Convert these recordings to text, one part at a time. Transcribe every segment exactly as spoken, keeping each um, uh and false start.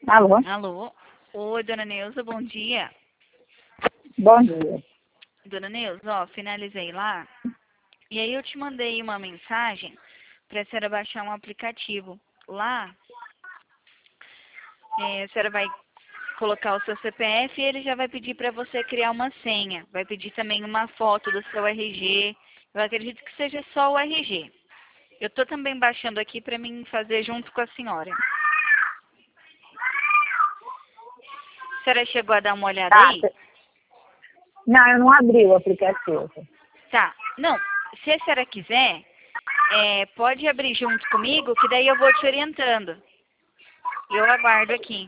Alô? Alô? Oi, dona Neuza, bom dia. Bom dia. Dona Neuza, ó, finalizei lá. E aí eu te mandei uma mensagem para a senhora baixar um aplicativo. Lá, é, a senhora vai colocar o seu C P F e ele já vai pedir para você criar uma senha. Vai pedir também uma foto do seu R G. Eu acredito que seja só o R G. Eu estou também baixando aqui para mim fazer junto com a senhora. A senhora chegou a dar uma olhada Tá. aí? Não, eu não abri o aplicativo. Tá. Não, se a senhora quiser, é, pode abrir junto comigo, que daí eu vou te orientando. Eu aguardo aqui.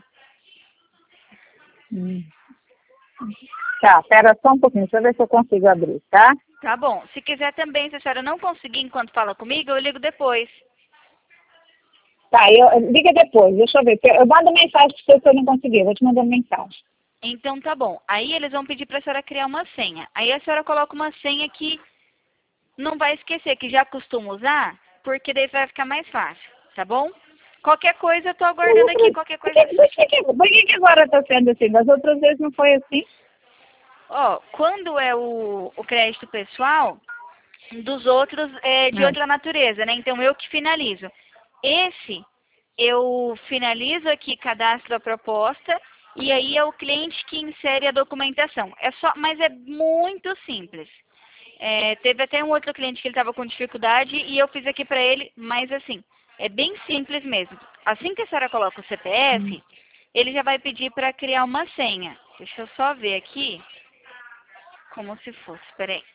Hum. Tá, pera só um pouquinho, deixa eu ver se eu consigo abrir, tá? Tá bom. Se quiser também, se a senhora não conseguir enquanto fala comigo, eu ligo depois. Tá, eu, liga depois, deixa eu ver. Eu mando mensagem pra você se eu não conseguir, eu vou te mandar mensagem. Então tá bom. Aí eles vão pedir pra senhora criar uma senha. Aí a senhora coloca uma senha que não vai esquecer, que já costuma usar, porque daí vai ficar mais fácil, tá bom? Qualquer coisa, eu tô aguardando aqui, qualquer Por coisa. que, por que, que- por que que agora tá sendo assim? Das outras vezes não foi assim? Ó, quando é o, o crédito pessoal, dos outros é de Não. outra natureza, né? Então eu que finalizo. Esse, eu finalizo aqui, cadastro a proposta, e aí é o cliente que insere a documentação. É só, mas é muito simples. É, teve até um outro cliente que ele estava com dificuldade e eu fiz aqui para ele, mas assim, é bem simples mesmo. Assim que a senhora coloca o C P Hum. F, ele já vai pedir para criar uma senha. Deixa eu só ver aqui, como se fosse, peraí.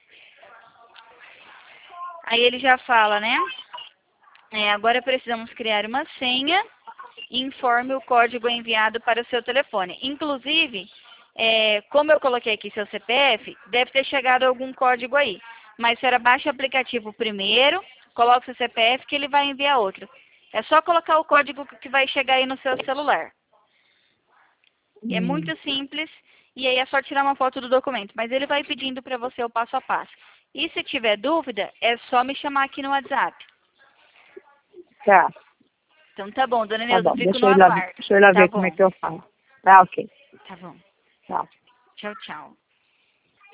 Aí ele já fala, né? É, agora precisamos criar uma senha e informe o código enviado para o seu telefone. Inclusive, é, como eu coloquei aqui seu C P F, deve ter chegado algum código aí. Mas a senhora baixa o aplicativo primeiro, coloca o seu C P F que ele vai enviar outro. É só colocar o código que vai chegar aí no seu celular. É Hum. muito simples e aí é só tirar uma foto do documento. Mas ele vai pedindo para você o passo a passo. E se tiver dúvida, é só me chamar aqui no WhatsApp. Tá, Então tá bom, dona tá Neuza, bom. fico Deixa no eu ir lá, aguardo. deixa eu ir lá Tá ver como é bom, que eu faço. Tá, ok. tá bom. Tá. Tchau, tchau.